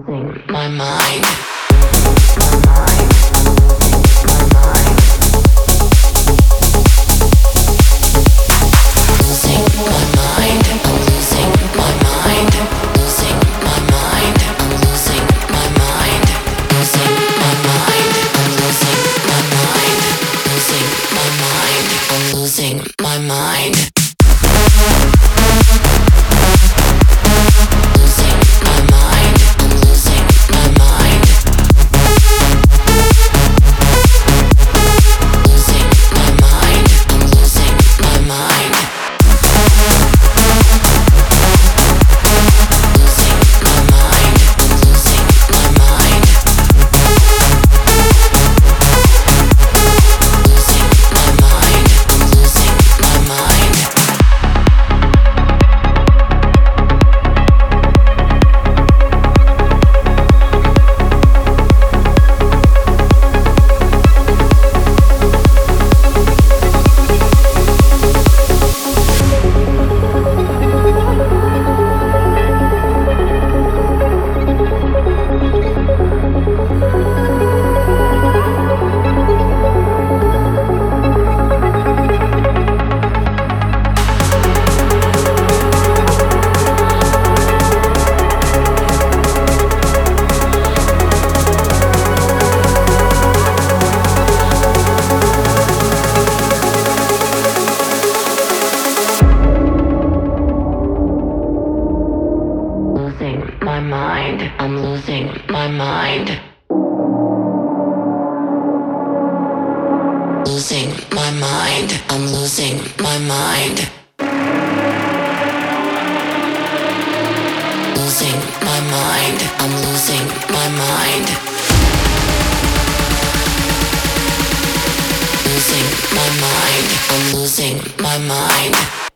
losing my mind. Losing my mind. My mind, I'm losing my mind. Losing my mind, I'm losing my mind. Losing my mind, I'm losing my mind. Losing my mind, I'm losing my mind.